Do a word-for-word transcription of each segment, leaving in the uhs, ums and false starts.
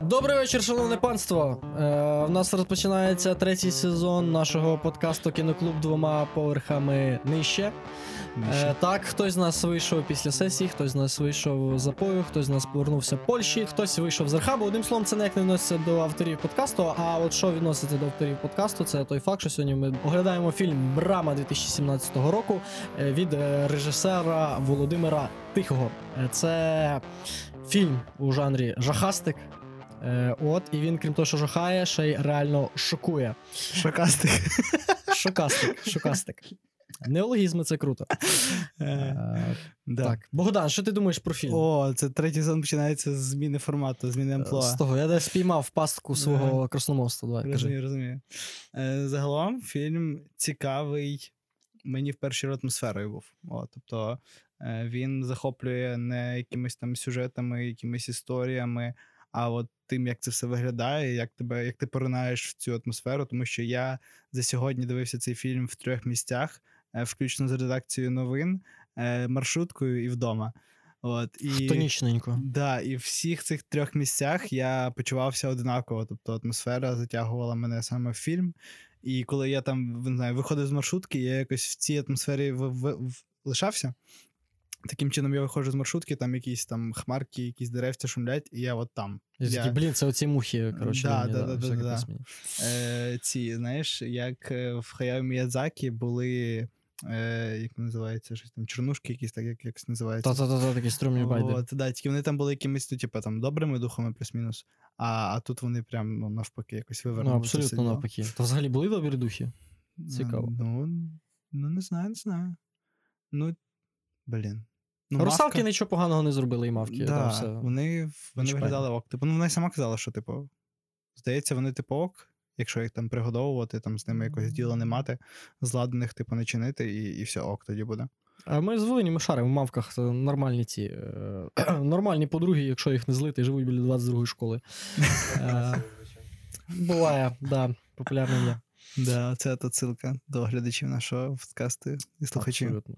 Добрий вечір, шановне панство. Е, у нас розпочинається третій сезон нашого подкасту «Кіноклуб двома поверхами нижче». Е, так, хтось з нас вийшов після сесії, хтось з нас вийшов з запою, хтось з нас повернувся в Польщі, хтось вийшов з Архабу. Одним словом, це ніяк не відноситься до авторів подкасту, а от що відноситься до авторів подкасту, це той факт, що сьогодні ми оглядаємо фільм «Брама» дві тисячі сімнадцятого року від режисера Володимира Тихого. Це фільм у жанрі жахастик. Е, от, і він, крім того, що жахає, ще й реально шокує. Шокастик. Шокастик, шокастик. Неологізми, це круто. Е, да. Так. Богдан, що ти думаєш про фільм? О, це третій сезон починається з зміни формату, зміни амплуа. З того, я десь спіймав пастку свого да. красномовства. Давай, розумію, розумію. Е, загалом фільм цікавий, мені в першій атмосферою був. О, тобто е, він захоплює не якимись там сюжетами, якимись історіями, а от тим, як це все виглядає, як тебе, як ти поринаєш в цю атмосферу, тому що я за сьогодні дивився цей фільм в трьох місцях, включно з редакцією новин, маршруткою і вдома. От, і, Хтонічненько. Да, і в всіх цих трьох місцях я почувався однаково, тобто атмосфера затягувала мене саме в фільм, і коли я там, не знаю, виходив з маршрутки, я якось в цій атмосфері в, в, в, лишався. Таким чином я виходжу з маршрутки, там якісь там хмарки, якісь деревця шумлять, і я от там. Я такий, блін, це оці мухи, коротше. Да, мені, да, да, да, да, да. Е, ці, знаєш, як в Хаяо Міядзакі були, е, як називається, щось там, чорнушки якісь, так як якось називається. Та-та-та, такі струмні байди. От, да, тільки вони там були якимись, ну, типу, там, добрими духами плюс-мінус, а, а тут вони прям, ну, навпаки, якось вивернули. Ну, абсолютно навпаки. Та взагалі були добрі духи? Цікаво. Ну, ну, не знаю, не знаю. Ну, блін. Ну, Русалки мавка... нічого поганого не зробили, і мавки. Да, там все. вони, вони виглядали ок. Типу, ну, вона й сама казала, що, типу, здається, вони, типу, ок, якщо їх там пригодовувати, там з ними якогось діла не мати, зладених, типу, не чинити, і, і все ок тоді буде. А ми з Волині, ми шаримо в мавках, це нормальні ці, е, нормальні подруги, якщо їх не злити, живуть біля двадцять другої школи. Е, буває, да, популярно є. Да, це отсилка до глядачів нашого подкасту і слухачів. Абсолютно.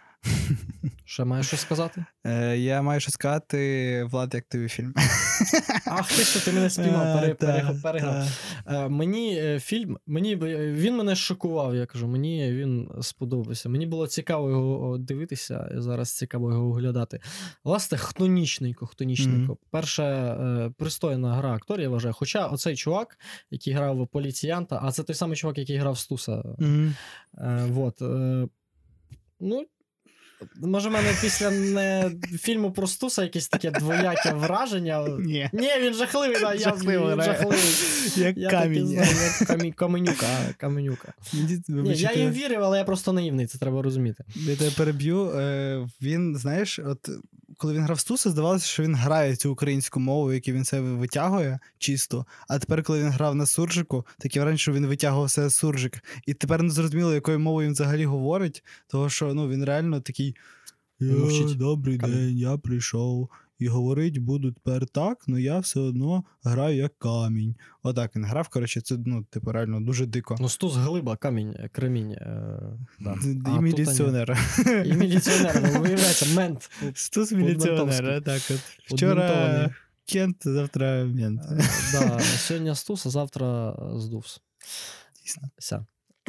Ще маєш щось сказати? Е, я маю щось сказати, Влад, як тобі фільм? Ах, ти що, ти мене спіймав, пере, пере, переграв. Е, мені фільм, мені, він мене шокував, я кажу, мені він сподобався. Мені було цікаво його дивитися, зараз цікаво його оглядати. Власне, хтонічненько, хтонічненько. Mm-hmm. Перша е, пристойна гра акторів, я вважаю. Хоча оцей чувак, який грав поліціянта, а це той самий чувак, який грав Стуса. Mm-hmm. Е, вот, е, ну, може, в мене після не фільму про Стуса якесь таке двояке враження. Ні, Ні, він жахливий, да, я жахливий. жахливий. Як я камінь. Знаю, як камінь, каменюка. каменюка. Ні, я їм вірив, але я просто наївний, це треба розуміти. Я тебе переб'ю. Він, знаєш, от коли він грав Стуса, здавалося, що він грає цю українську мову, яку він себе витягує чисто, а тепер, коли він грав на суржику, таке враження, що він витягував себе суржик. І тепер не зрозуміло, якою мовою він взагалі говорить, того що, ну, він реально такий добрий камінь. День, я прийшов. І говорить буду тепер так, але я все одно граю як камінь. Отак він грав, коротше, це, ну, типу, реально дуже дико. Ну, Стус глиба, камінь, кремінь. Е, да. І міліціонер. І міліціонер, ну, виявляється, мент. Стус міліціонер, так от. Вчора Кент, завтра мент. Да, сьогодні Стус, а завтра здувс. Дійсно. Ся.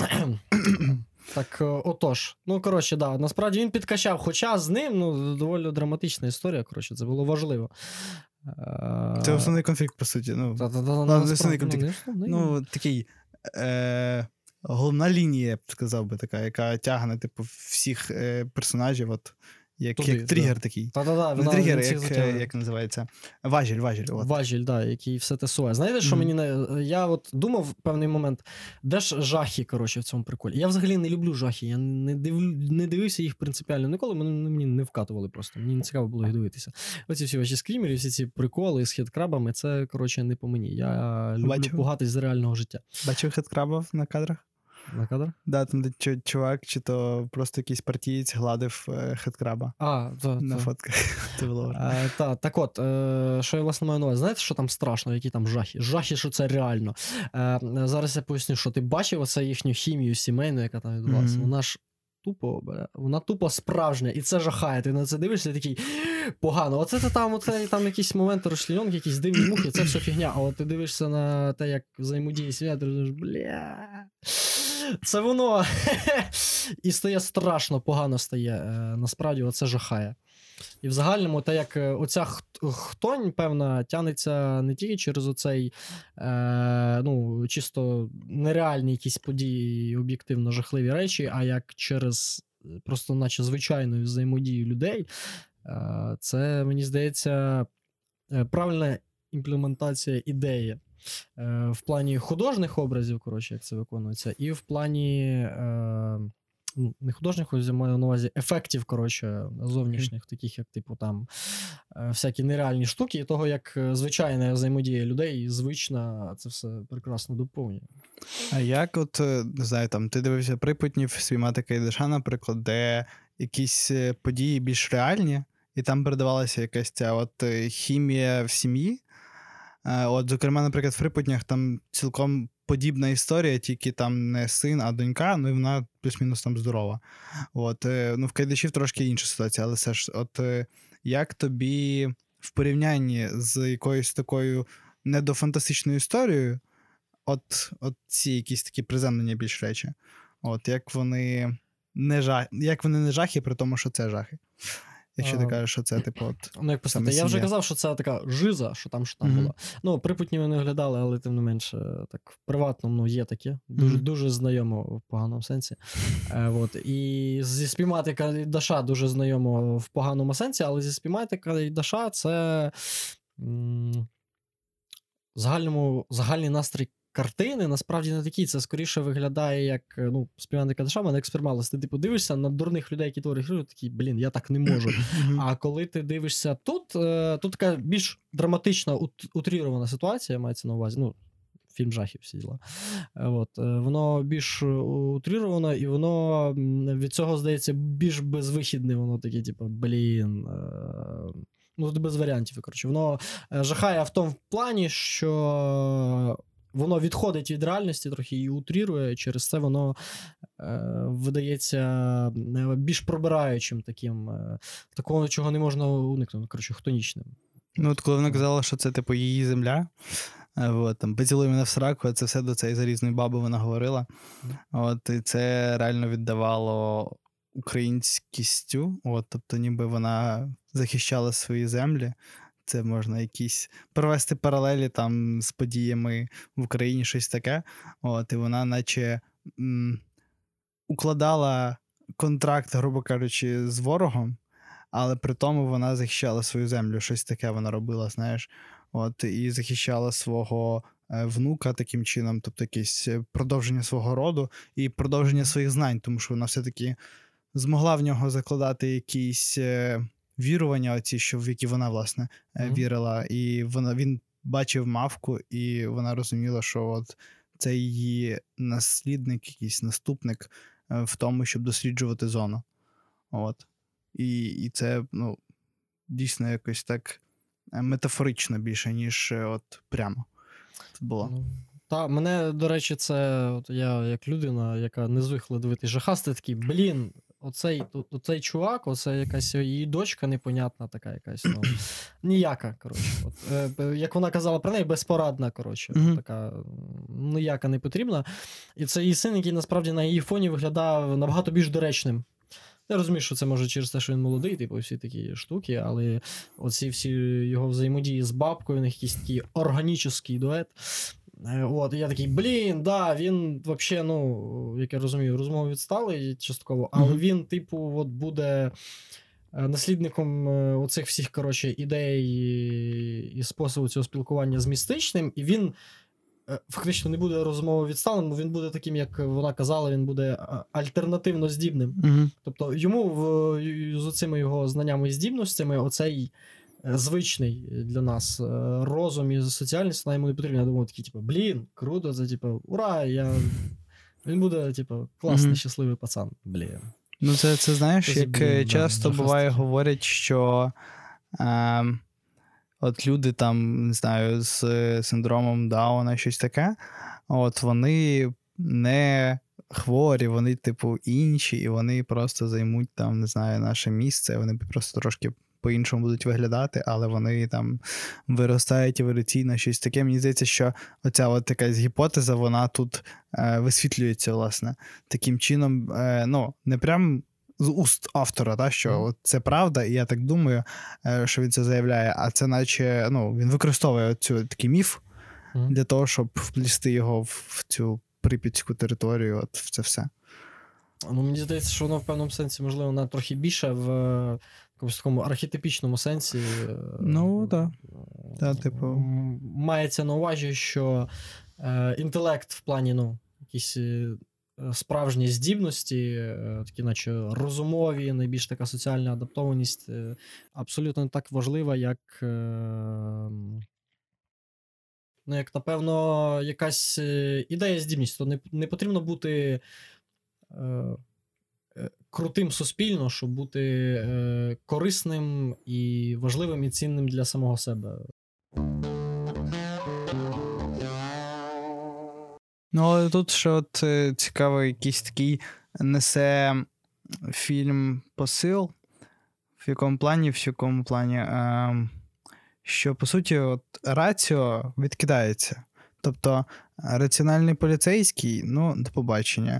Так, отож, ну, коротше, да, насправді він підкачав, хоча з ним, ну, доволі драматична історія, коротше, це було важливо. Це основний конфлікт, по суті, ну, Ладно, основний конфлікт, ну, такий, е, головна лінія, я б сказав би, така, яка тягне, типу, всіх е, персонажів, от, як, Туди, як тригер да. такий. Та-та-та, не тригер, як, як називається, важіль, важіль. От. Важіль, да, який все тесує. Знаєте, що mm-hmm. мені не... Я от думав в певний момент, де ж жахи, коротше, в цьому приколі. Я взагалі не люблю жахи, я не, див... не дивився їх принципіально ніколи, мені не вкатували просто, мені не цікаво було їх дивитися. Оці всі ваші скрімери, всі ці приколи з хедкрабами, це, коротше, не по мені. Я люблю Бачив? пугатись з реального життя. Бачив хедкрабів на кадрах? На кадрах? Да, там де чувак, чи то просто якийсь партієць гладив е, хедкраба. А, то, на то. фотках. а, та, так от, е, що я власне маю на увазі. Знаєте, що там страшно, які там жахи? Жахи, що це реально. Е, зараз я поясню, що ти бачив оце їхню хімію сімейну, яка там відбулася. Mm-hmm. Вона ж тупо, бля, вона тупо справжня, і це жахає. Ти на це дивишся і такий, погано. Оце ти там, оце, там якісь моменти розчленьонки, якісь дивні мухи, це все фігня. А от ти дивишся на те, як взаємодіє сім'я, ти думаєш, бля, це воно. І стає страшно, погано стає. Насправді, оце жахає. І в загальному, те, як оця хтонь, певна, тянеться не тільки через оцей, е, ну, чисто нереальні якісь події, об'єктивно жахливі речі, а як через просто наче звичайну взаємодію людей, е, це, мені здається, правильна імплементація ідеї. Е, в плані художніх образів, коротше, як це виконується, і в плані... Е, не художніх, я маю на увазі ефектів, коротше, зовнішніх, mm. таких, як, типу, там, всякі нереальні штуки, і того, як звичайна взаємодія людей, звична, це все прекрасно доповнює. А як, от, не знаю, там, ти дивився Припутнів, Спіймати Кайдаша, наприклад, де якісь події більш реальні, і там передавалася якась ця от хімія в сім'ї. От, зокрема, наприклад, в Припутнях там цілком подібна історія, тільки там не син, а донька, ну і вона плюс-мінус там здорова. От, ну, в Кайдашів трошки інша ситуація, але все ж, от, як тобі в порівнянні з якоюсь такою недофантастичною історією, от, от ці якісь такі приземлення більш речі, от, як вони не жах, як вони не жахи, при тому, що це жахи? Якщо ти кажеш, що це, типу, от... Ну, як поставити, я вже казав, що це така жиза, що там, що там mm-hmm. була. Ну, Припутні ми не оглядали, але тим не менше, так, в приватному, ну, є таке. Дуже, mm-hmm. дуже знайомо в поганому сенсі. Е, от. І зі Спіймати Кайдаша дуже знайомо в поганому сенсі, але зі Спіймати Кайдаша це м- загальному, загальний настрій картини насправді не такі. Це скоріше виглядає як, ну, Спіймати Кайдаша, мене експерималис. Ти, типу, дивишся на дурних людей, які творять гру, такий, блін, я так не можу. А коли ти дивишся тут, тут така більш драматична, утрірована ситуація, мається на увазі, ну, фільм жахів, всі діла. От. Воно більш утріровано, і воно від цього, здається, більш безвихідне, воно таке, типу, блін... Ну, без варіантів, коротше. Воно жахає в тому плані, що воно відходить від реальності трохи і утрірує, через це воно е, видається більш пробираючим таким, е, такого, чого не можна уникнути, коротше, хтонічним. Ну, от коли вона казала, що це, типу, її земля, от, там, поцілуй мене в сраку, це все до цієї залізної баби вона говорила, от, і це реально віддавало українськістю, от, тобто ніби вона захищала свої землі. Це можна якісь провести паралелі там з подіями в Україні, щось таке. От, і вона наче м, укладала контракт, грубо кажучи, з ворогом, але при тому вона захищала свою землю, щось таке вона робила, знаєш. От, і захищала свого е, внука таким чином, тобто якесь продовження свого роду і продовження своїх знань, тому що вона все-таки змогла в нього закладати якісь... Е, вірування оці, що в які вона, власне, mm-hmm. вірила. І вона, він бачив мавку, і вона розуміла, що от це її наслідник, якийсь наступник в тому, щоб досліджувати зону. От. І, і це, ну, дійсно якось так метафорично більше, ніж от прямо тут було. Mm-hmm. Та, мене, до речі, це от я як людина, яка не звикла дивитися жахасти, такий, блін, Оцей, оцей чувак, оце якась її дочка непонятна така якась, ну, ніяка, коротше. От, е, як вона казала про неї, безпорадна, коротше. Mm-hmm. Така ніяка не потрібна. І це її син, який насправді на її фоні виглядав набагато більш доречним. Я розумію, що це може через те, що він молодий, типу, всі такі штуки, але оці всі його взаємодії з бабкою, у них якийсь такий органічний дует. От, і я такий, блін, да, він взагалі, ну, як я розумію, розмови відстали частково, але mm-hmm. він, типу, от буде наслідником оцих всіх, коротше, ідей і способу цього спілкування з містичним, і він фактично не буде розмови відсталим, він буде таким, як вона казала, він буде альтернативно здібним. Mm-hmm. Тобто йому в, з оцими його знаннями і здібностями оцей звичний для нас розум і соціальність, вона йому не потрібна. Я думаю, такий, типу, блін, круто, це, типу, ура, я... він буде, типу, класний, mm-hmm. щасливий пацан, блін. Ну, це, це знаєш, це, як блін, часто да, буває жахастики. Говорять, що е, от люди там, не знаю, з синдромом Дауна, щось таке, от вони не хворі, вони, типу, інші, і вони просто займуть там, не знаю, наше місце, вони просто трошки по-іншому будуть виглядати, але вони там виростають еволюційно, щось таке. Мені здається, що оця от якась гіпотеза, вона тут е, висвітлюється, власне. Таким чином, е, ну, не прям з уст автора, та, що mm. це правда, і я так думаю, е, що він це заявляє, а це наче, ну, він використовує цю такий міф mm. для того, щоб вплісти його в, в цю прип'ятську територію, от в це все. Ну, мені здається, що воно в певному сенсі, можливо, вона трохи більше в якомусь такому архетипічному сенсі. Ну, так. Да. Да, типу. Мається на увазі, що е, інтелект в плані, ну, якісь справжні здібності, е, такі, наче розумові, найбільш така соціальна адаптованість, е, абсолютно не так важлива, як, е, ну, як, напевно, якась ідея здібність. То не, не потрібно бути крутим суспільно, щоб бути е, корисним і важливим і цінним для самого себе. Ну, але тут ще от цікавий якийсь такий несе фільм посил, в якому плані, в якому плані, е, що, по суті, от раціо відкидається. Тобто, раціональний поліцейський, ну, до побачення.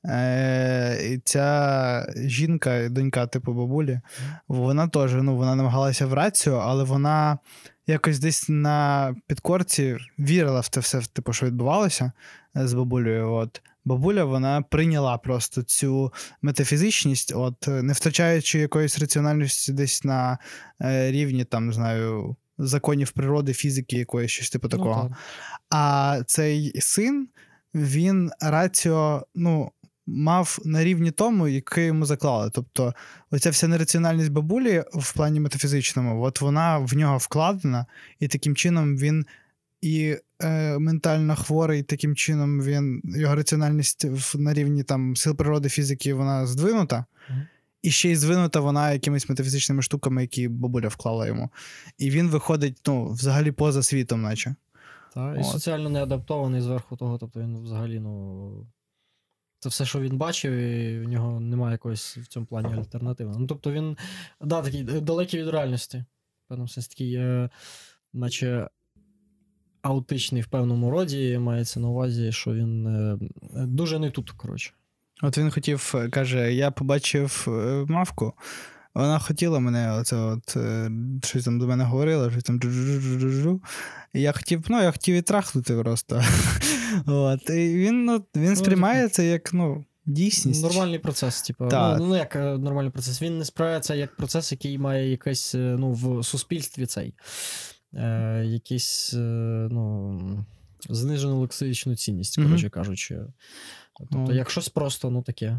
Е, ця жінка, донька типу бабулі, вона теж, ну, вона намагалася в рацію, але вона якось десь на підкорці вірила в те все, типу, що відбувалося з бабулею. От. Бабуля, вона прийняла просто цю метафізичність, от, не втрачаючи якоїсь раціональності десь на е, рівні, там, не знаю, законів природи, фізики, якоїсь, щось типу такого. Ну, а цей син, він раціо, ну, мав на рівні тому, який йому заклали. Тобто, оця вся нераціональність бабулі в плані метафізичному, от вона в нього вкладена, і таким чином він і е, ментально хворий, таким чином він, його раціональність на рівні там сил природи, фізики, вона здвинута, mm. і ще й здвинута вона якимись метафізичними штуками, які бабуля вклала йому. І він виходить, ну, взагалі поза світом, наче. Так, і соціально не адаптований зверху того, тобто він взагалі, ну... Це все, що він бачив, і в нього немає якоїсь в цьому плані альтернативи. Ну, тобто він, да, такий далекий від реальності. В певному сенсі такий, е, наче аутичний в певному роді, мається на увазі, що він е, дуже не тут, коротше. От він хотів, каже, я побачив мавку, вона хотіла мене, оце от, щось там до мене говорила, щось там джу-джу-джу-джу-джу. І я хотів, ну, я хотів і трахнути просто. От. І він, ну, він сприймає це як, ну, дійсність. Нормальний процес, типу. Ну, ну, як нормальний процес. Він не сприймає це як процес, який має якийсь, ну, в суспільстві цей, е, якийсь, ну, знижену лексичну цінність, коротше mm-hmm. кажучи. Тобто, mm. як щось просто, ну, таке,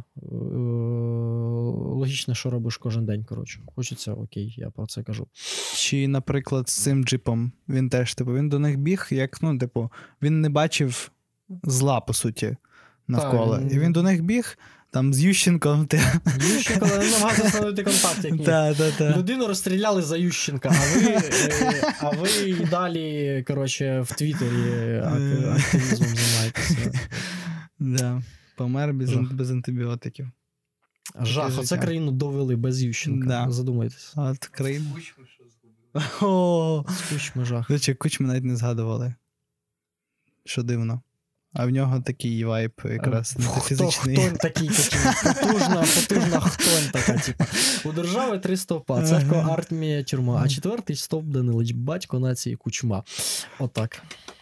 логічне, що робиш кожен день, коротше. Хочеться, окей, я про це кажу. Чи, наприклад, з цим джипом, він теж, типу, він до них біг, як, ну, типу, він не бачив зла, по суті, навколо. Та, він... І він до них біг, там, з Ющенком. Ющенко намагався встановити контакт якийсь. Та, та, та. Людину розстріляли за Ющенка, а ви, а ви і далі, коротше, в Твіттері активізмом займаєтеся. Да. Помер без, без антибіотиків. Жах, оце країну довели без Ющенка. Да. Задумайтесь. От країну. Кучми що згубили. З Кучми жах. До речі, Кучми навіть не згадували. Що дивно. А в нього такий вайб якраз метафізичний. Хтонь такий, такий. Потужна, потужна хтонь така, типу. У держави три стовпа. Церква, армія, тюрма. А четвертий стовп Данилич, батько нації Кучма. Отак.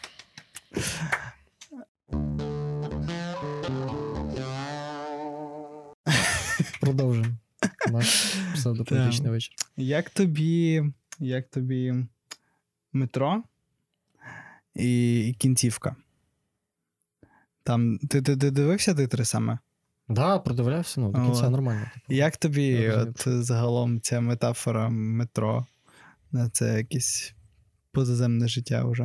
Продовжуємо наш псевдополітичний вечір. Як тобі, як тобі метро і, і кінцівка? Там, ти, ти, ти дивився титри саме? Так, да, продивлявся, ну, до кінця нормально. Типу. Як тобі от, загалом ця метафора метро? Це якесь позаземне життя вже?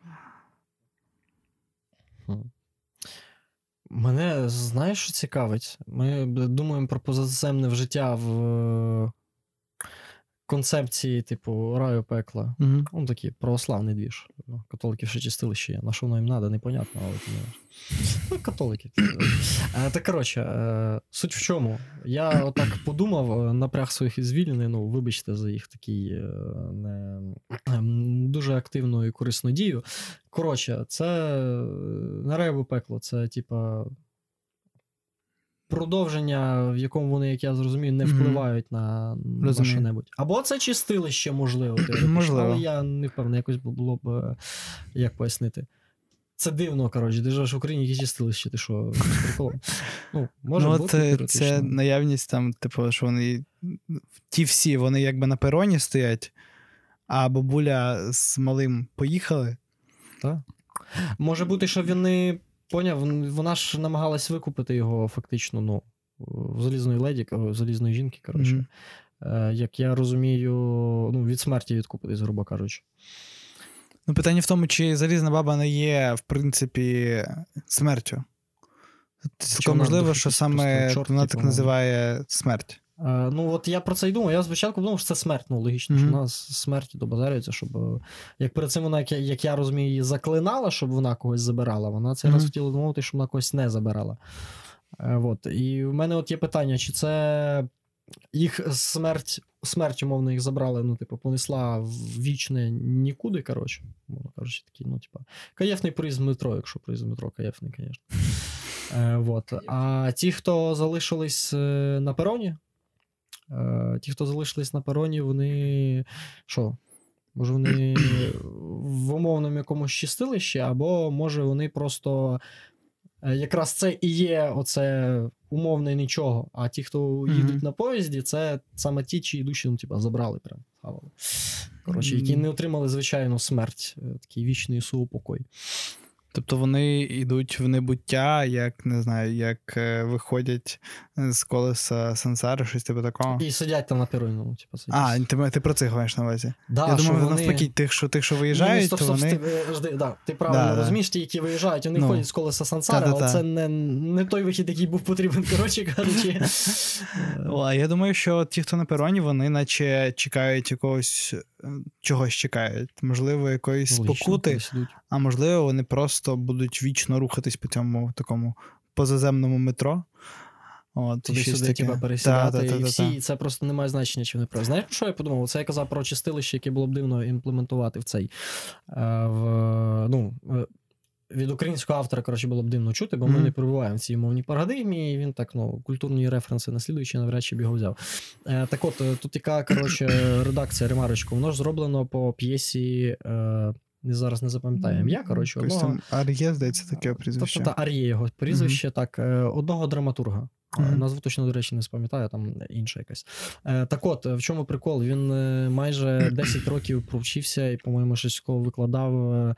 Хм. Мене, знаєш, що цікавить? Ми думаємо про позаземне в життя в концепції, типу, раю, пекла. Угу. Ну, такий православний двіж. Католиків ще чистилище є. На що воно їм треба, непонятно, але ну, ну, католики. Е, так, коротше, е, суть в чому? Я отак подумав, напряг своїх звільнений, ну, вибачте за їх такий е, не, е, дуже активну і корисну дію. Коротше, це не раю, пекло, це, типа, продовження, в якому вони, як я зрозумію, не впливають mm-hmm. на, на що-небудь. Або це чистилище, можливо. Можливо. Але я не впевнений, якось було б, як пояснити. Це дивно, коротше. Ти живеш в Україні, які чистилище, ти що, з приколом? Ну, може ну, бути, от, це наявність там, типу, що вони, ті всі, вони якби на пероні стоять, а бабуля з малим поїхали. Так. Може бути, що вони... Поняв, вона ж намагалась викупити його фактично, ну, в залізної леді, в залізної жінки, коротше. Mm-hmm. Як я розумію, ну, від смерті відкупитись, грубо кажучи. Ну, питання в тому, чи залізна баба не є, в принципі, смертю. Цілком можливо, що саме чорт, вона так називає смерть. Uh, ну, от я про це й думав. Я спочатку думав, що це смерть, ну, логічно, mm-hmm. що вона з смерті добазарюється, щоб, як перед цим вона, як, як я розумію, її заклинала, щоб вона когось забирала, вона цей mm-hmm. раз хотіла домовити, щоб вона когось не забирала. Uh, от. І в мене от є питання, чи це їх смерть, смерть, умовно, їх забрали, ну, типу, понесла в вічне нікуди, коротше, мовно кажучи, такий, ну, типу, каєфний проїзд в метро, якщо проїзд в метро каєфний, звісно. Uh, от. А ті, хто залишились на пероні, ті, хто залишились на пероні, вони що? Може вони в умовному якомусь чистилищі, або може вони просто якраз це і є оце умовне нічого, а ті, хто їдуть mm-hmm. на поїзді, це саме ті, чиї душі, ну, типа, забрали прям. Коротше, які не отримали звичайну смерть, такий вічний суупокой. Тобто вони йдуть в небуття, як, не знаю, як е, виходять з колеса сансари, щось типу такого. І сидять там на пероні. Ну, типу, а, ти, ти про цих маєш на увазі? Да, я думаю, вони... навпаки, тих, що, тих, що виїжджають, Ні, стоп, то стоп, вони... Стоп, ти, да, ти правильно да, розумієш, да. ті, які виїжджають, вони ну, ходять з колеса сансари, але це не, не той вихід, який був потрібен, коротше кажучи. А я думаю, що ті, хто на пероні, вони наче чекають якогось, чогось чекають. Можливо, якоїсь спокути, а можливо, вони просто будуть вічно рухатись по цьому такому позаземному метро. От, туди-сюди типа пересідати, та, та, та, і всі, та. і це просто не має значення, чи вони про. Знаєш, що я подумав? Це я казав про чистилище, яке було б дивно імплементувати в цей, в, ну, від українського автора, коротше, було б дивно чути, бо mm-hmm. ми не перебуваємо в цій мовній парадигмі, і він так, ну, культурні референси наслідуючи, навряд чи б його взяв. Так от, тут яка, коротше, редакція, ремарочку, воно ж зроблено по п'єсі, не зараз не запам'ятаю ім'я, коротше, одного... Там Ар'є, здається, таке прізвище. Тобто, Ар'є його прізвище, mm-hmm. так, одного драматурга. Mm-hmm. Назву точно, до речі, не спам'ятаю, там інша якась. Так от, в чому прикол? Він майже десять років провчився і, по-моєму, щось викладав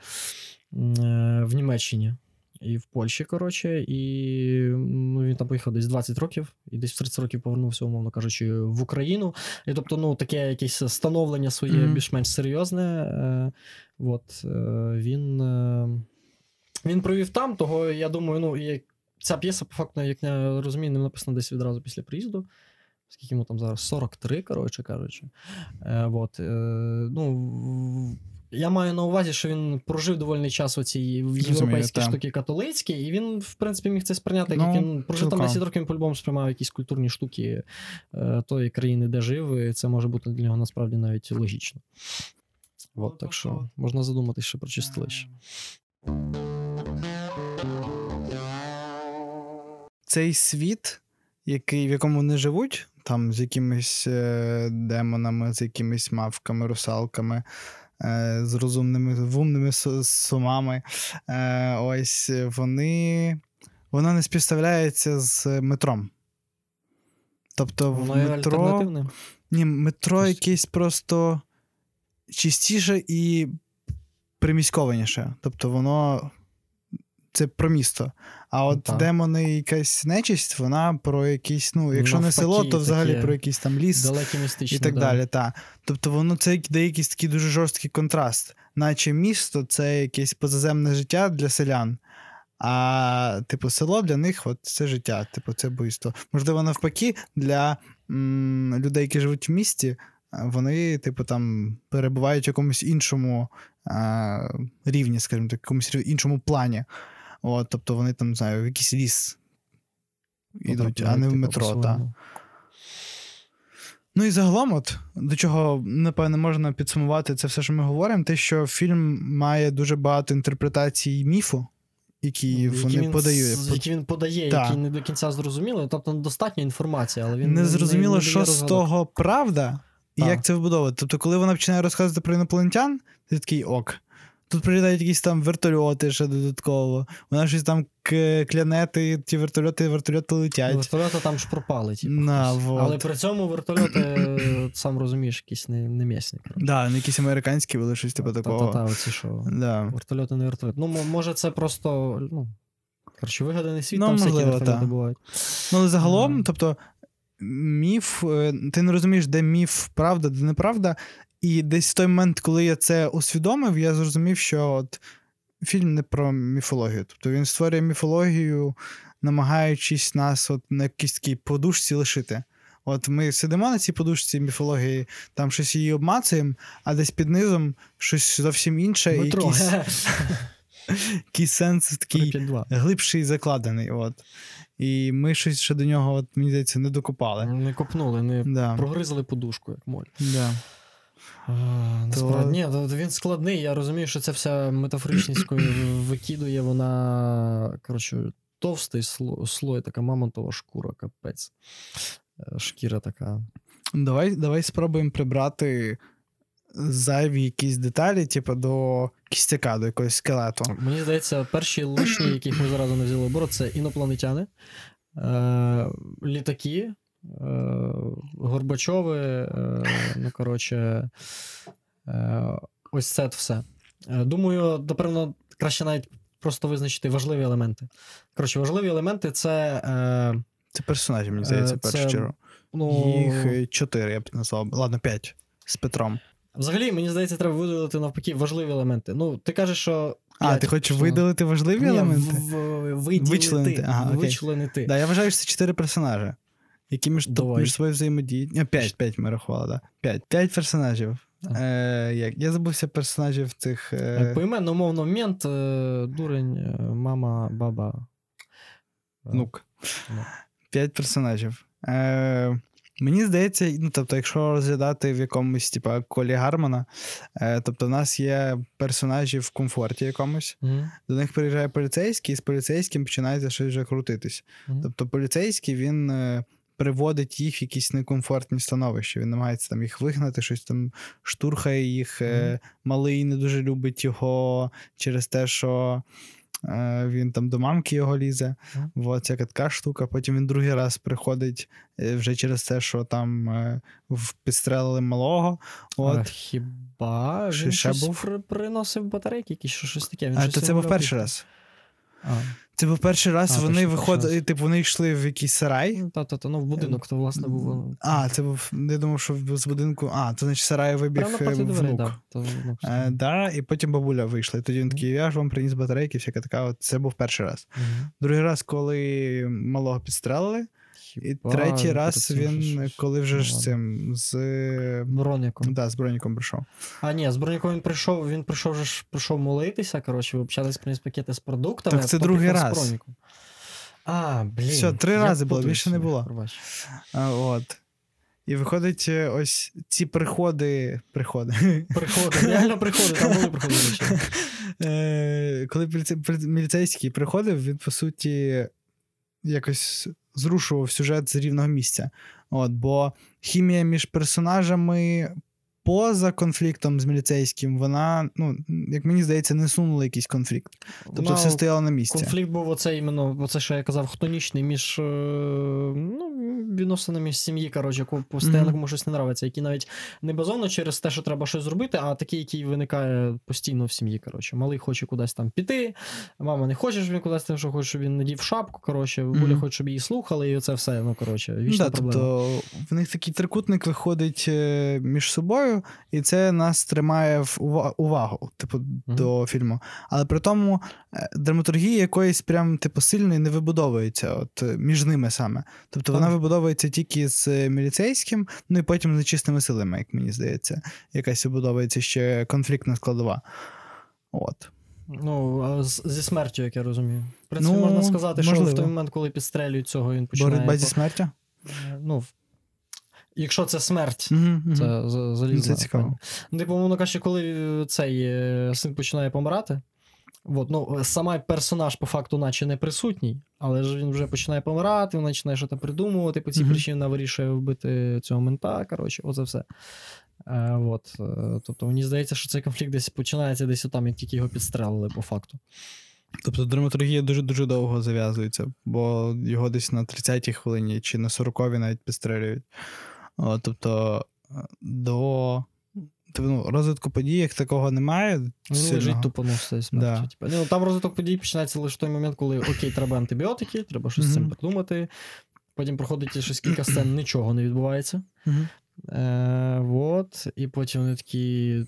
в Німеччині і в Польщі, коротше, і ну, він там поїхав десь двадцять років, і десь в тридцять років повернувся, умовно кажучи, в Україну. І тобто, ну, таке якесь становлення своє mm-hmm. більш-менш серйозне. От, він, він провів там, того, я думаю, ну, і ця п'єса, по факту, як я розумію, не написана десь відразу після приїзду. Скільки йому там зараз? сорок три, коротше кажучи. От, ну, я маю на увазі, що він прожив довольний час у цій європейській штуці католицькій, і він, в принципі, міг це сприйняти, ну, як він прожив там десять років, він по-любому сприймав якісь культурні штуки е, тої країни, де жив, і це може бути для нього насправді навіть логічно. От, так що можна задуматися ще про чистилище. Цей світ, який, в якому вони живуть, там з якимись е, демонами, з якимись мавками, русалками, з розумними, вумними сумами. Ось вони... Воно не співставляється з метром. Тобто в метро... Ні, метро якесь просто чистіше і приміськованіше. Тобто воно... Це про місто. А от так. Демони і якась нечисть, вона про якийсь, ну, якщо навпаки, не село, то взагалі про якийсь там ліс і так да. далі. Та. Тобто воно це дає якийсь такий дуже жорсткий контраст. Наче місто – це якесь позаземне життя для селян, а типу село для них от, це життя, типу це буйство. Можливо, навпаки, для м, людей, які живуть в місті, вони, типу, там перебувають в якомусь іншому а, рівні, скажімо так, в якомусь іншому плані. От, тобто вони там, не знаю, в якийсь ліс ідуть, а не в метро. Так. Ну і загалом, от, до чого, напевно, можна підсумувати це все, що ми говоримо, те, що фільм має дуже багато інтерпретацій міфу, які, які вони він, подають. Які він подає, так. які не до кінця зрозуміли. Тобто достатньо інформації, але він не зрозуміло, не, не що з того правда і так. як це вбудовувати. Тобто, коли вона починає розказувати про інопланетян, ти такий ок. Тут прилітають якісь там вертольоти ще додатково. Вона щось там клянети, ті вертольоти, вертольоти летять. Вертольоти там ж пропали. Типу, На, вот. Але при цьому вертольоти, сам розумієш, якісь не, не м'ясні. Так, да, не якісь американські були, щось типу такого. Та-та-та, оці що. Да. Вертольоти, не вертольоти. Ну, може це просто, ну, коротше, вигаданий світ, ну, там можливо, всякі вертольоти бувають. Ну, але загалом, а... тобто, міф, ти не розумієш, де міф правда, де неправда. І десь в той момент, коли я це усвідомив, я зрозумів, що от фільм не про міфологію. Тобто він створює міфологію, намагаючись нас от на якійсь такій подушці лишити. От ми сидимо на цій подушці міфології, там щось її обмацуємо, а десь під низом щось зовсім інше. І якийсь, якийсь сенс такий глибший закладений. От. І ми щось ще до нього, от, мені здається, не докопали. Не копнули, не да. прогризли подушку, як моль. Да. А, насправді, то... ні, він складний, я розумію, що це вся метафоричність викидує, вона, коротше, товстий слой, слой, така мамонтова шкура, капець. Шкіра така. Давай, давай спробуємо прибрати зайві якісь деталі, типу до кістяка, до якогось скелету. Мені здається, перші лишні, яких ми зразу не взяли оборот, це інопланетяни, е- літаки, Горбачови, ну, коротше, ось це все. Думаю, напевно, краще навіть просто визначити важливі елементи. Коротше, важливі елементи – це... Це персонажі, мені здається, в першу чергу. Ну, їх чотири, я б назвав. Ладно, п'ять. З Петром. Взагалі, мені здається, треба виділити навпаки важливі елементи. Ну, ти кажеш, що... А, ти хочеш що... видалити важливі Ні, елементи? В- в- виділити. Вичленити. Ага, окей. Вичленити. Да, я вважаю, що це чотири персонажі, які між, між собою взаємодіють. А, п'ять, п'ять ми рахували, да. П'ять. П'ять персонажів. Е, як? Я забувся персонажів цих... Е... Поіменно, умовно, мент, дурень, мама, баба. Внук. П'ять персонажів. Е, мені здається, ну, тобто, якщо розглядати в якомусь, типа, колі Гармана, е, тобто, в нас є персонажі в комфорті якомусь, mm-hmm. до них приїжджає поліцейський, і з поліцейським починається щось вже крутитись. Mm-hmm. Тобто, поліцейський, він е, приводить їх в якісь некомфортні становища, він намагається там їх вигнати, щось там штурхає їх, mm-hmm. е, малий не дуже любить його через те, що він там до мамки його лізе, mm. от яка така штука. Потім він другий раз приходить вже через те, що там підстрелили малого. От. А хіба Що він ще щось був? приносив батарейки, якісь щось таке? Він а, то це був перший раз. А. Це був перший раз, а, вони виходили, типу, вони йшли в якийсь сарай. Та-та-та, ну в будинок, то, власне, був. А, це був, я думав, що з будинку, а, то, значить, сарай вибіг внук. Да, то, ну, а, да, і потім бабуля вийшла. І тоді він такий, я ж вам приніс батарейки, всяка така, от це був перший раз. Mm-hmm. Другий раз, коли малого підстрелили, і третій а, раз він, щось, коли вже ж цим, з... Броніком. Да, з Броніком прийшов. А, ні, з Броніком він прийшов, він прийшов вже ж, прийшов молитися, коротше, випчались приніс пакети з продуктами. Так це другий раз. А, блін. Все, три рази було, більше не було. А, от. І виходить, ось ці приходи... Приходи. Приходи, реально приходи, там були приходи. Коли міліцейський приходив, він, по суті, якось зрушував сюжет з рівного місця. От, бо хімія між персонажами поза конфліктом з міліцейським, вона, ну, як мені здається, не сунула якийсь конфлікт. Тобто no, все стояло на місці. Конфлікт був оце іменно, оце, що я казав, хтонічний між, ну, відносинами сім'ї, коротше, постійно mm-hmm. комусь щось не нравиться, які навіть не базовано через те, що треба щось зробити, а такий, який виникає постійно в сім'ї, коротше. Малий хоче кудись там піти, мама не хоче, щоб він кудись там, що хоче, щоб він надів шапку, коротше, бабуля mm-hmm. хоче, щоб її слухали, і оце все, ну, коротше, вічна да, проблема. Тобто в них такий трикутник виходить між собою, собою, і це нас тримає в ува- увагу, типу, Мгм. до фільму. Але при тому е, драматургія якоїсь прям, типу, сильної не вибудовується, от е, між ними саме. Тобто вона Так. вибудовується тільки з е, міліцейським, ну і потім з нечистими силами, як мені здається. Якась вибудовується ще конфліктна складова. От. Ну, а з- зі смертю, як я розумію. В принципі, Ну, можна сказати, що можливо. в той момент, коли підстрелюють цього, він починає... Боротьба зі по- смертю? Е, Ну, в- якщо це смерть, Угу, угу. це за- залізна. Це цікаво. пані. Ну, типу, воно каже, коли е, цей е, син починає помирати, от, ну, сама персонаж по факту наче не присутній, але ж він вже починає помирати, він починає щось придумувати, по цій Мгм. причині вона вирішує вбити цього мента, коротше, оце все. Е, от, е, тобто мені здається, що цей конфлікт десь починається десь отам, як тільки його підстрелили, по факту. Тобто драматургія дуже-дуже довго зав'язується, бо його десь на тридцятій хвилині чи на сороковій навіть підстрелюють. О, тобто до тобто, ну, розвитку подій як такого немає. Він сильного. лежить тупо ну, все смертю. Да. Типу. Ну, там розвиток подій починається лише в той момент, коли окей, треба антибіотики, треба щось з цим Мгм. придумати. Потім проходить щось кілька сцен, нічого не відбувається. Мгм. Е, вот. І потім вони такі.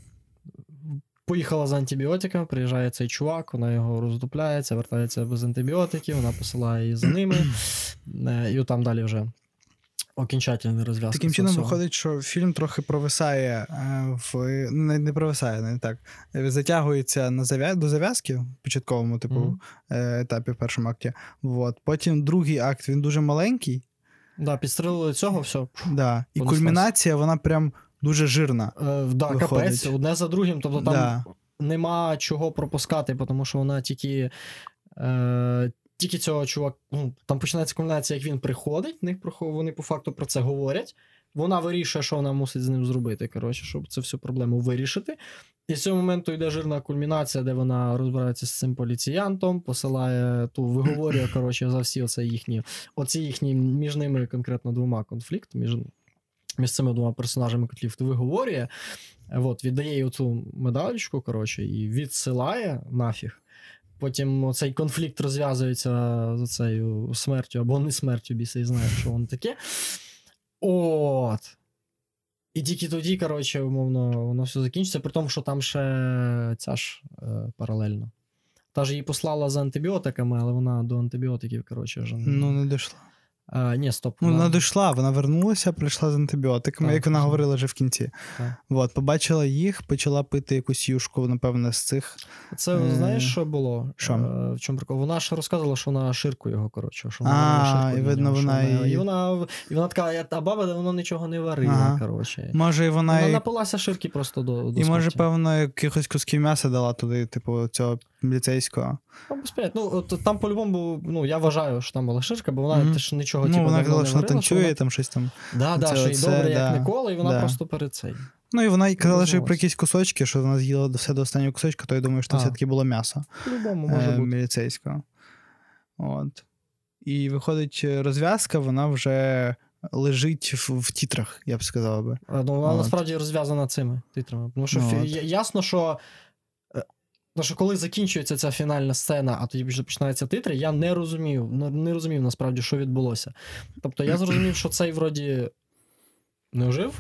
Поїхала за антибіотиками, приїжджає цей чувак, вона його роздупляється, вертається без антибіотиків, вона посилає її за ними. Е, і отам далі вже окінчательний розв'язка. Таким цього чином всього. виходить, що фільм трохи провисає е, в. Не, не провисає, не так. Е, Затягується на зав'я... до зав'язки в початковому, типу, Мгм. е, етапі в першому акті. Вот. Потім другий акт, він дуже маленький. Да, підстрелили цього, все. Да. І Понеслась. кульмінація, вона прям дуже жирна. Е, да, Виходить. капець, одне за другим, тобто там Да. нема чого пропускати, тому що вона тільки. Е, тільки цього чувака. Ну, там починається комбінація, як він приходить, в них прохо- вони по факту про це говорять. Вона вирішує, що вона мусить з ним зробити, коротше, щоб цю всю проблему вирішити. І з цього моменту йде жирна кульмінація, де вона розбирається з цим поліціянтом, посилає ту, виговорює, коротше, за всі оце їхні, оці їхні між ними конкретно двома конфлікт, між, між цими двома персонажами конфлікт виговорює, от, віддає їй оцю медалечку, коротше, і відсилає нафіг. Потім цей конфлікт розв'язується за цією смертю або не смертю, біса і знає, що воно таке. От. І тільки тоді, коротше, умовно, воно все закінчиться, при тому, що там ще ця ж е, паралельно. Та ж її послала за антибіотиками, але вона до антибіотиків, коротше, вже не... Ну, не дійшла. А, ні, стоп. Ну, вона дійшла, вона вернулася, прийшла з антибіотиками, Так, як вона точно. говорила вже в кінці. Так. От, побачила їх, почала пити якусь юшку, напевно, з цих. Це, Е, знаєш, що було? що? Е, в чому прикол? Вона ж розказувала, що вона ширку його, коротше. Що вона А, ширку і для видно, нього, що вона і- і... вона... І вона така, «Я- а баба, де вона нічого не варила, Ага. коротше. Може, і вона, Вона і, напилася ширки просто до, до і може, смерті. певно, якихось кусків м'яса дала туди, типу, цього міліцейського. Ну, без поняття. Ну, от, там по-любому, був- ну, я вважаю, що там була ширка, бо вона Мгм. теж нічого, Ну, типу, вона давно казала, не що вона варила, танцює, вона... там щось там. Да, да, Це що і оце, добре, да, як ніколи, і вона да. просто перед цей. Ну, і вона й казала, що про Визналась. якісь кусочки, що вона з'їла все до останнього кусочка, то я думаю, що там А. все-таки було м'ясо. По-любому може е, бути. міліцейського. От. І виходить, розв'язка, вона вже лежить в, в тітрах, я б сказав би. А, Ну, вона От. насправді розв'язана цими титрами. Тому що Ну, фі- от. я- ясно, що. е, Тому що коли закінчується ця фінальна сцена, а тоді вже починаються титри, я не розумів, ну, не розумів насправді, що відбулося. Тобто я зрозумів, що цей вроді не ожив.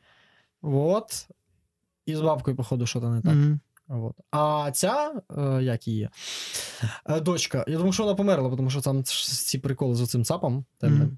От. І з бабкою, походу, що то не так. Мгм. От. А ця, е, як її, е, дочка, я думаю, що вона померла, тому що там ці приколи з цим цапом темним.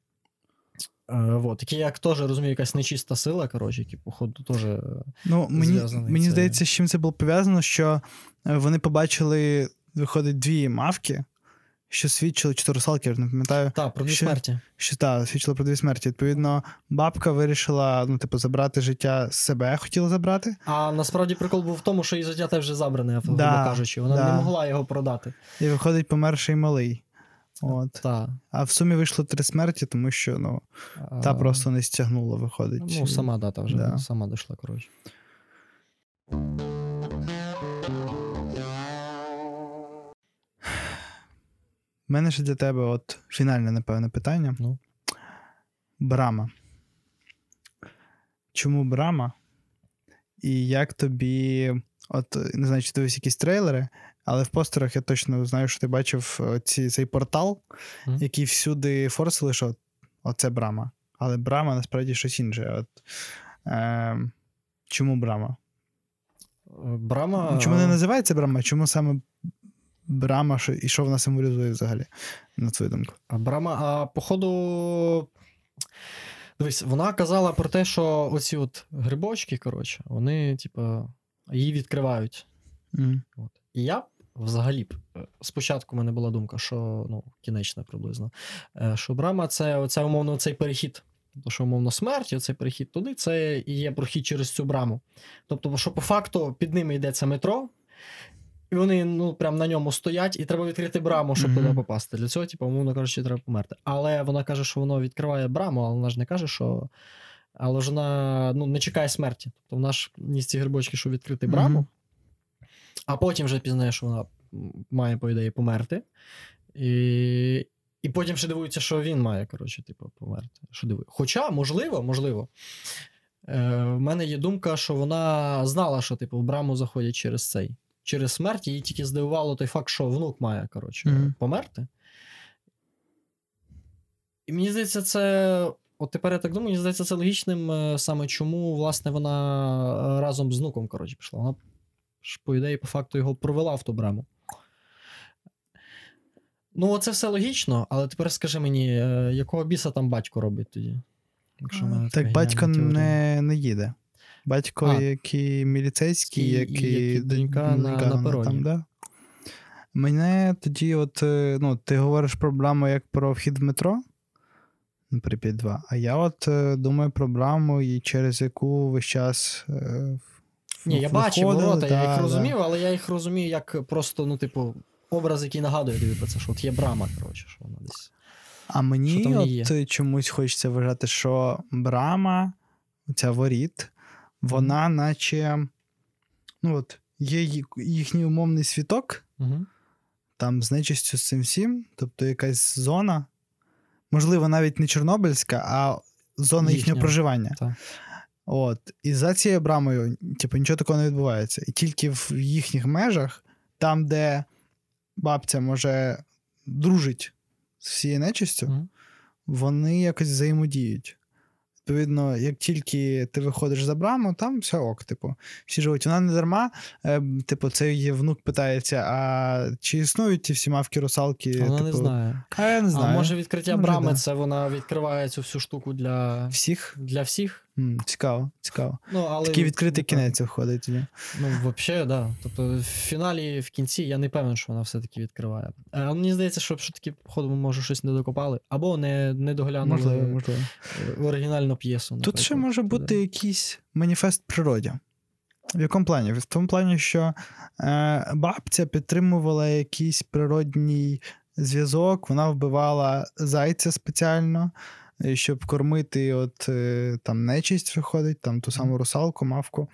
Е, от. Який, як теж розумію, якась нечиста сила, коротше, які, походу, теж. е, Ну, мені, зв'язаний мені це- здається, з чим це було пов'язано, що е, вони побачили, виходить, дві мавки, що свідчили, чи то русалки, я вже не пам'ятаю, Так, про дві Ще- смерті. що та, свідчили про дві смерті. Відповідно, бабка вирішила, ну, типу, забрати життя з себе, хотіла забрати, А насправді прикол був в тому, що її життя теж вже забране, грубо Да, кажучи. Вона да. не могла його продати. і виходить, померший малий. От. Та, А в сумі вийшло три смерті, тому що, ну, та просто не стягнула, виходить. Ну, сама дата вже Да. сама дійшла, коротше. У мене ще для тебе от фінальне, напевне, питання. Ну. Брама. Чому Брама? І як тобі, от, не знаю, чи ти дивився якісь трейлери, але в постерах я точно знаю, що ти бачив ці, цей портал, Мгм. який всюди форсили, що оце Брама. Але Брама насправді щось інше. От, е, Чому Брама? Брама... Чому не називається Брама? Чому саме Брама що, і що вона символізує взагалі, на твою думку? А Брама, а походу... Дивись, вона казала про те, що оці от грибочки, коротше, вони, типа, її відкривають. Mm. От. І я взагалі б, спочатку в мене була думка, що, ну, кінечна приблизно, що Брама — це оця, умовно, цей перехід. Тобто, що, умовно, смерть, оцей перехід туди, це і є прохід через цю браму. Тобто, що по факту під ними йде це метро, і вони, ну, прям на ньому стоять, і треба відкрити браму, щоб mm-hmm. туди попасти. Для цього, типу, умовно кажучи, треба померти. Але вона каже, що воно відкриває браму, але вона ж не каже, що... Але ж вона, ну, не чекає смерті. Тобто вона ж ніс ці грибочки, щоб відкрити браму, mm-hmm. а потім вже пізнає, що вона має, по ідеї, померти. І... І потім ще дивується, що він має, коротше, типу, померти. Що дивує. Хоча, можливо, можливо, е, в мене є думка, що вона знала, що, типу, в браму заходять через цей. Через смерть, її тільки здивувало той факт, що внук має, коротше, mm-hmm. померти. І мені здається, це... От тепер я так думаю, мені здається, це логічним саме чому, власне, вона разом з внуком, коротше, пішла. Вона ж, по ідеї, по факту його провела в ту браму. Ну, це все логічно, але тепер скажи мені, якого біса там батько робить тоді? А, так батько не, не їде. Батько, а, який міліцейський, і, який... І донька на, на пероні. Там, да? Мене тоді, от, ну, ти говориш про браму як про вхід в метро, на Прип'ять два, а я от думаю про браму, і через яку весь час е, Ні, я бачив ворота, я їх розумів, да. але я їх розумію як просто, ну, типу, образ, який нагадує тобі про це, що от є брама, коротше, що вона десь. А мені от чомусь хочеться вважати, що брама, ця воріт, вона наче, ну от, є їхній умовний світок, угу. там з нечистю з цим всім, тобто якась зона, можливо, навіть не чорнобильська, а зона Їхня. їхнього проживання. Так. От, і за цією брамою, типу, нічого такого не відбувається. І тільки в їхніх межах, там, де бабця, може, дружить з всією нечистю, mm. вони якось взаємодіють. Відповідно, як тільки ти виходиш за браму, там все ок, типу, всі живуть. Вона не дарма, е, типу, цей внук питається, а чи існують ті всі мавки-русалки? Вона типу... не знає. А я не знаю. А може відкриття може, брами, да. це вона відкриває цю всю штуку для всіх? Для всіх. М, цікаво, цікаво. Ну, але... Такий відкритий ну, кінець виходить тоді. Ну, взагалі, так. Да. Тобто, в фіналі, в кінці, я не певен, що вона все-таки відкриває. А мені здається, що все-таки, походу, може, щось не докопали. Або не, не доглянули можливо, можливо. оригінальну п'єсу. Наприклад. Тут ще може бути да. якийсь маніфест природі. В якому плані? В тому плані, що е, бабця підтримувала якийсь природній зв'язок, вона вбивала зайця спеціально, щоб кормити от там нечисть виходить, там ту саму русалку, мавку.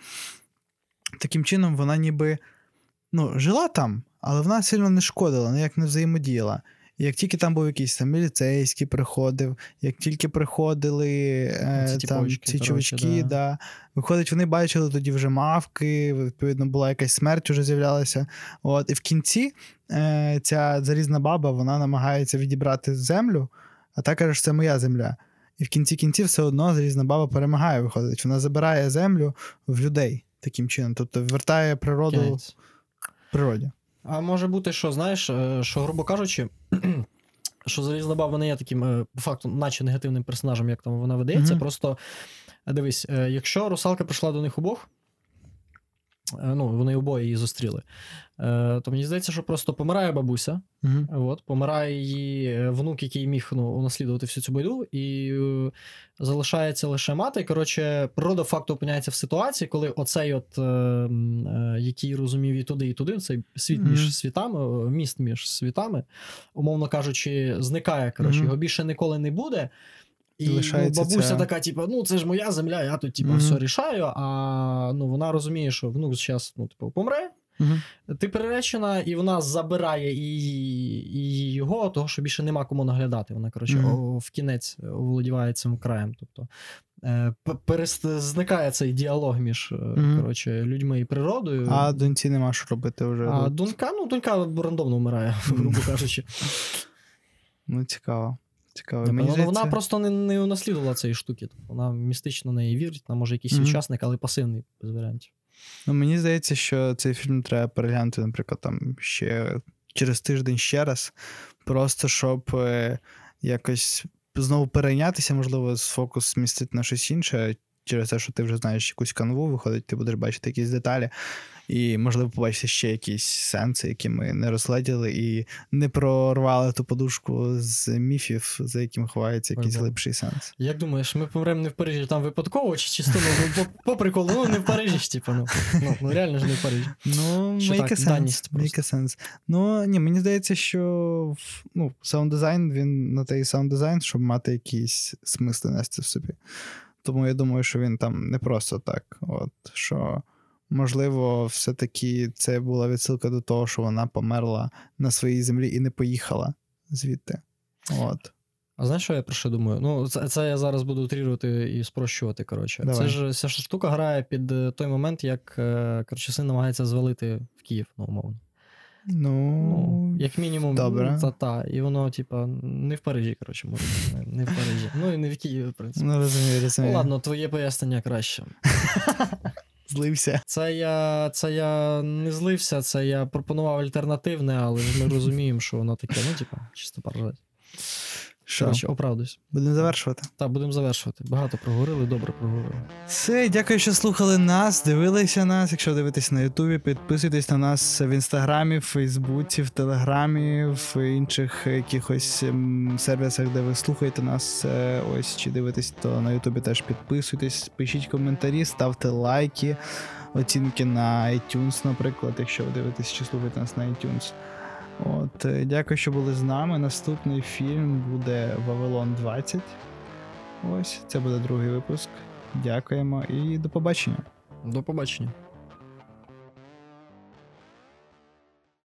Таким чином вона ніби, ну, жила там, але вона сильно не шкодила, ніяк не взаємодіяла. І як тільки там був якийсь там міліцейський приходив, як тільки приходили е, ці, там, ці чувачки, да. Да, виходить, вони бачили тоді вже мавки, відповідно, була якась смерть вже з'являлася. От, і в кінці е, ця залізна баба, вона намагається відібрати землю, а та каже, що це моя земля. І в кінці кінців все одно залізна баба перемагає, виходить. Вона забирає землю в людей таким чином. Тобто вертає природу Кінець. природі. А може бути, що, знаєш, що, грубо кажучи, що залізна баба не є таким, по факту, наче негативним персонажем, як там вона видається. Mm-hmm. Просто, дивись, якщо русалка прийшла до них обох, ну, вони обоє її зустріли, то мені здається, що просто помирає бабуся, uh-huh. от, помирає її внук, який міг ну, унаслідувати всю цю байду, і залишається лише мати. Коротше, природа факту опиняється в ситуації, коли оцей от, е, який розумів і туди, і туди, цей світ uh-huh. між світами, міст між світами, умовно кажучи, зникає, коротше, uh-huh. його більше ніколи не буде. І ну, бабуся ця... така, типу, ну це ж моя земля, я тут типу, mm-hmm. все рішаю, а ну, вона розуміє, що внук зараз ну, типу, помре, mm-hmm. ти приречена, і вона забирає і, і його, того, що більше нема кому наглядати. Вона, коротше, mm-hmm. в кінець оволодіває цим краєм. Тобто, е, перест... зникає цей діалог між mm-hmm. коротше, людьми і природою. А доньці нема що робити вже. А донька, ну, донька рандомно вмирає, грубо кажучи. Ну, цікаво. Цікаво. Напевно, Мені ну, здається... вона просто не, не унаслідувала цієї штуки. Тобто вона містично в неї вірить, вона може якийсь Мгм. учасник, але пасивний, без варіантів. Ну, мені здається, що цей фільм треба переглянути, наприклад, там ще через тиждень ще раз, просто щоб е, якось знову перейнятися, можливо, з фокус змістити на щось інше, через те, що ти вже знаєш якусь канву, виходить, ти будеш бачити якісь деталі, і, можливо, побачити ще якісь сенси, які ми не розгледіли, і не прорвали ту подушку з міфів, за яким ховається якийсь Ой, да. глибший сенс. Як думаєш, ми помремо не в Парижі там випадково, чи чисто ну, по, по приколу? Ну, не в Парижі ж, типу, ну. Ну, ну реально ж не в Парижі. Ну, Що make так, a даність sense. Make a sense. Ну, ні, мені здається, що в- ну, саунд-дизайн, він на те і саунд-дизайн, щоб мати якісь смисли нести в собі. Тому я думаю, що він там не просто так. От, що, можливо, все-таки це була відсилка до того, що вона померла на своїй землі і не поїхала звідти. От. А знаєш, що я про що думаю? Ну, це, це я зараз буду утрірувати і спрощувати, коротше. Давай. Це ж ця ж штука грає під е, той момент, як е, коротше, син намагається звалити в Київ, ну, умовно. Ну, Ну, як мінімум, добре. ну, та-та. І воно, типа, не в Парижі, коротше, може. Не, не в Парижі. Ну, і не в Києві, в принципі. ну розумію, Ну, розумію. ладно, твоє пояснення краще. Злився. Це я, це я не злився, це я пропонував альтернативне, але ж ми розуміємо, що воно таке, ну, типа, чисто поржать. Що? Коротше, оправдуюсь. Будемо завершувати. Так, будемо завершувати. Багато проговорили, добре проговорили. Все, дякую, що слухали нас, дивилися нас. Якщо дивитесь на Ютубі, підписуйтесь на нас в Інстаграмі, в Фейсбуці, в Телеграмі, в інших якихось ем, сервісах, де ви слухаєте нас. Е, Ось чи дивитесь, то на Ютубі теж підписуйтесь, пишіть коментарі, ставте лайки, оцінки на iTunes, наприклад, якщо ви дивитесь чи слухаєте нас на iTunes. От, е, дякую, що були з нами. Наступний фільм буде Вавилон двадцять. Ось, це буде другий випуск. Дякуємо і до побачення. До побачення.